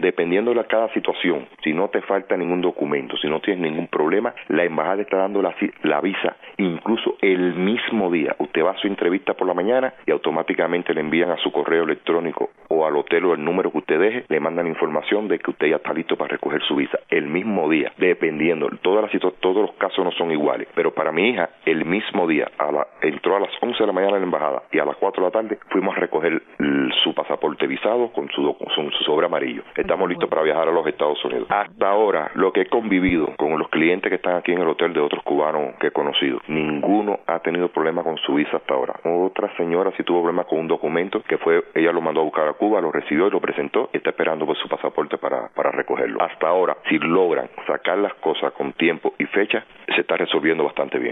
Dependiendo de cada situación, si no te falta ningún documento, si no tienes ningún problema, la embajada está dando la visa incluso el mismo día. Usted va a su entrevista por la mañana y automáticamente le envían a su correo electrónico o al hotel o el número que usted deje, le mandan información de que usted ya está listo para recoger su visa el mismo día, dependiendo. Todos los casos no son iguales, pero para mi hija, el mismo día, entró a las 11 de la mañana en la embajada y a las 4 de la tarde fuimos a recoger su pasaporte visado con su sobre amarillo. Estamos listos para viajar a los Estados Unidos. Hasta ahora, lo que he convivido con los clientes que están aquí en el hotel de otros cubanos que he conocido, ninguno ha tenido problema con su visa hasta ahora. Otra señora sí tuvo problemas con un documento que ella lo mandó a buscar a Cuba, lo recibió y lo presentó y está esperando por su pasaporte para recogerlo. Hasta ahora, si logran sacar las cosas con tiempo y fecha, se está resolviendo bastante bien.